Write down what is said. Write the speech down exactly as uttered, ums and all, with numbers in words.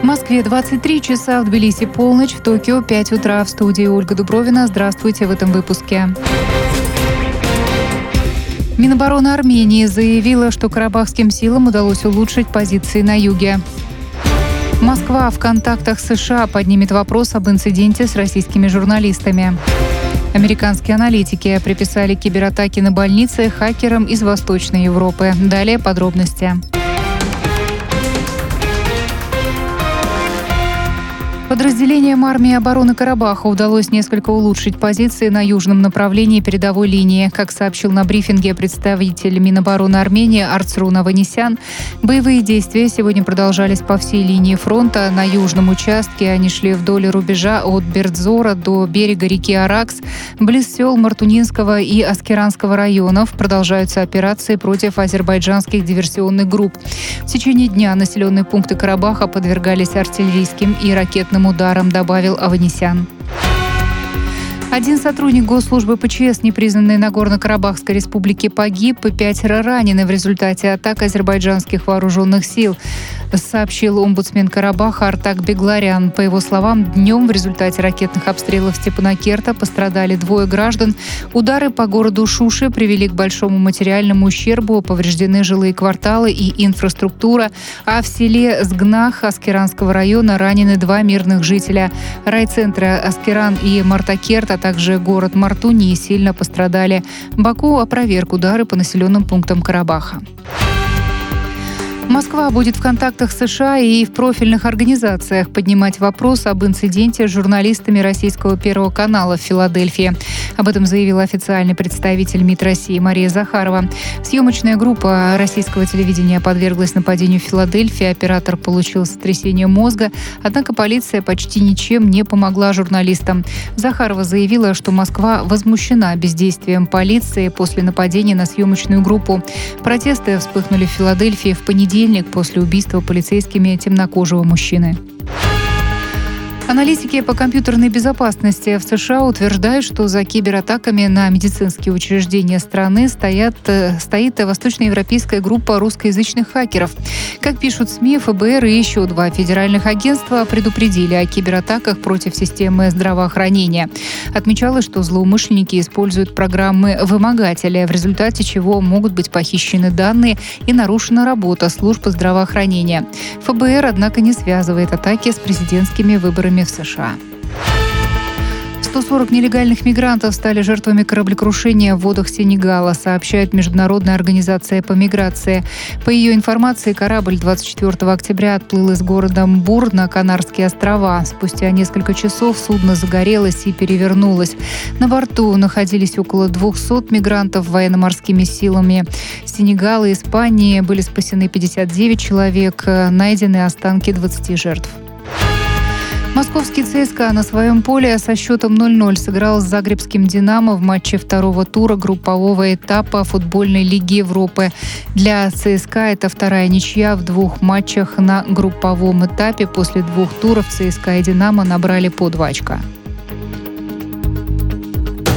Москве двадцать три часа, в Тбилиси полночь, в Токио пять утра. В студии Ольга Дубровина. Здравствуйте в этом выпуске. Минобороны Армении заявила, что карабахским силам удалось улучшить позиции на юге. Москва в контактах с США поднимет вопрос об инциденте с российскими журналистами. Американские аналитики приписали кибератаки на больницы хакерам из Восточной Европы. Далее подробности. Подразделениям армии обороны Карабаха удалось несколько улучшить позиции на южном направлении передовой линии. Как сообщил на брифинге представитель Минобороны Армении Арцрун Аванесян, боевые действия сегодня продолжались по всей линии фронта. На южном участке они шли вдоль рубежа от Бердзора до берега реки Аракс, близ сел Мартунинского и Аскеранского районов. Продолжаются операции против азербайджанских диверсионных групп. В течение дня населенные пункты Карабаха подвергались артиллерийским и ракетным ударом, добавил Аванесян. Один сотрудник госслужбы ПЧС, непризнанной Нагорно-Карабахской республики, погиб, и пятеро ранены в результате атак азербайджанских вооруженных сил, сообщил омбудсмен Карабаха Артак Бегларян. По его словам, днем в результате ракетных обстрелов Степанакерта пострадали двое граждан. Удары по городу Шуши привели к большому материальному ущербу, повреждены жилые кварталы и инфраструктура, а в селе Сгнах Аскеранского района ранены два мирных жителя. Райцентры Аскеран и Мартакерт, а также город Мартуни сильно пострадали. Баку опроверг удары по населенным пунктам Карабаха. Москва будет в контактах с США и в профильных организациях поднимать вопрос об инциденте с журналистами российского Первого канала в Филадельфии. Об этом заявила официальный представитель МИД России Мария Захарова. Съемочная группа российского телевидения подверглась нападению в Филадельфии. Оператор получил сотрясение мозга, однако полиция почти ничем не помогла журналистам. Захарова заявила, что Москва возмущена бездействием полиции после нападения на съемочную группу. Протесты вспыхнули в Филадельфии в понедельник после убийства полицейскими темнокожего мужчины. Аналитики по компьютерной безопасности в США утверждают, что за кибератаками на медицинские учреждения страны стоят, стоит восточноевропейская группа русскоязычных хакеров. Как пишут СМИ, ФБР и еще два федеральных агентства предупредили о кибератаках против системы здравоохранения. Отмечалось, что злоумышленники используют программы-вымогатели, в результате чего могут быть похищены данные и нарушена работа служб здравоохранения. ФБР, однако, не связывает атаки с президентскими выборами в США. сто сорок нелегальных мигрантов стали жертвами кораблекрушения в водах Сенегала, сообщает Международная организация по миграции. По ее информации, корабль двадцать четвёртого октября отплыл из города Мбур на Канарские острова. Спустя несколько часов судно загорелось и перевернулось. На борту находились около двухсот мигрантов военно-морскими силами Сенегала и Испании. Были спасены пятьдесят девять человек, найдены останки двадцати жертв. Московский ЦСКА на своем поле со счетом ноль ноль сыграл с загребским «Динамо» в матче второго тура группового этапа футбольной лиги Европы. Для ЦСКА это вторая ничья в двух матчах на групповом этапе. После двух туров ЦСКА и «Динамо» набрали по два очка.